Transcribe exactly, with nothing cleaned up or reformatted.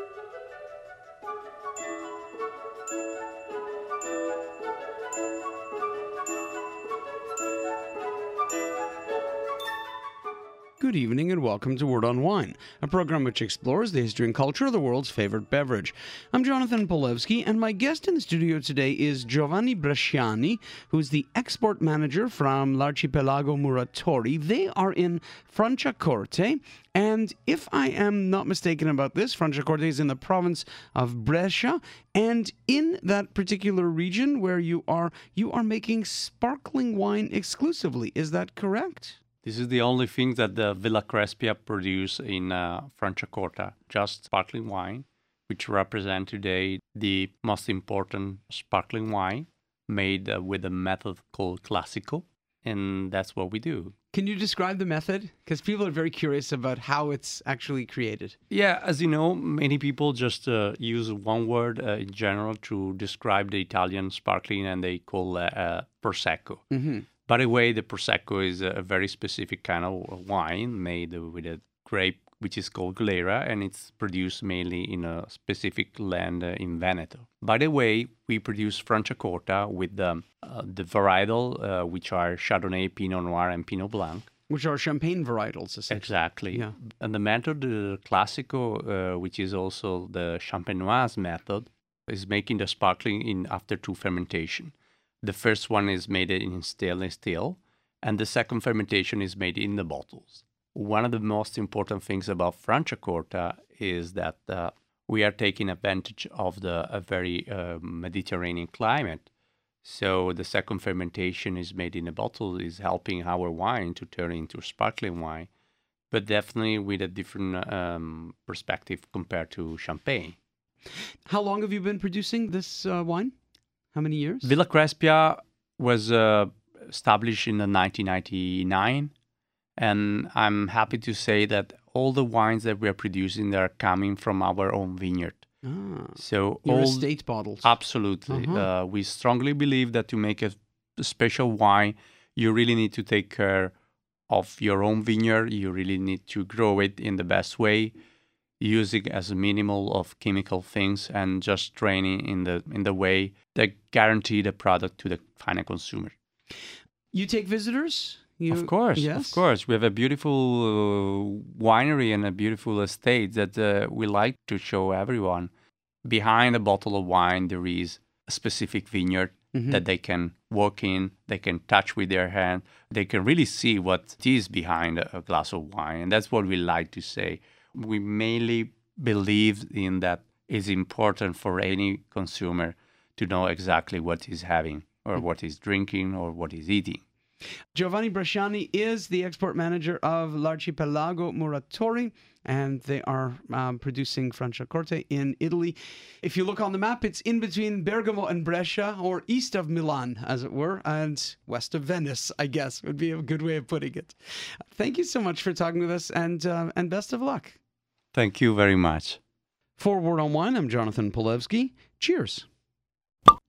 Good evening and welcome to Word on Wine, a program which explores the history and culture of the world's favorite beverage. I'm Jonathan Polewski, and my guest in the studio today is Giovanni Bresciani, who's the export manager from L'Arcipelago Muratori. They are in Franciacorta, and if I am not mistaken about this, Franciacorta is in the province of Brescia, and in that particular region where you are, you are making sparkling wine exclusively. Is that correct? This is the only thing that the Villa Crespia produce in uh, Franciacorta, just sparkling wine, which represent today the most important sparkling wine made uh, with a method called Classico, and that's what we do. Can you describe the method? Because people are very curious about how it's actually created. Yeah, as you know, many people just uh, use one word uh, in general to describe the Italian sparkling, and they call uh, uh, Prosecco. Mm-hmm. By the way, the Prosecco is a very specific kind of wine made with a grape which is called Glera, and it's produced mainly in a specific land in Veneto. By the way, we produce Franciacorta with the, uh, the varietal, uh, which are Chardonnay, Pinot Noir, and Pinot Blanc. Which are champagne varietals, essentially. Exactly. Yeah. And the method, the Classico, uh, which is also the Champenoise method, is making the sparkling in after two fermentation. The first one is made in stainless steel, and the second fermentation is made in the bottles. One of the most important things about Franciacorta is that uh, we are taking advantage of the a very uh, Mediterranean climate. So the second fermentation is made in a bottle is helping our wine to turn into sparkling wine, but definitely with a different um, perspective compared to champagne. How long have you been producing this uh, wine? How many years? Villa Crespia was uh, established in the nineteen ninety-nine, and I'm happy to say that all the wines that we are producing are coming from our own vineyard. Ah, so your all estate bottles. Absolutely. Uh-huh. Uh, we strongly believe that to make a special wine, you really need to take care of your own vineyard. You really need to grow it in the best way, using as a minimal of chemical things, and just training in the in the way that guarantee the product to the final consumer. You take visitors? You, of course, yes? of course. We have a beautiful uh, winery and a beautiful estate that uh, we like to show everyone. Behind a bottle of wine, there is a specific vineyard mm-hmm. that they can walk in, they can touch with their hand, they can really see what is behind a, a glass of wine. And that's what we like to say. We mainly believe in that it's important for any consumer to know exactly what he's having or what he's drinking or what he's eating. Giovanni Bresciani is the export manager of L'Arcipelago Muratori, and they are um, producing Franciacorta in Italy. If you look on the map, it's in between Bergamo and Brescia, or east of Milan, as it were, and west of Venice, I guess, would be a good way of putting it. Thank you so much for talking with us, and uh, and best of luck. Thank you very much. For Word on Wine, I'm Jonathan Polewski. Cheers.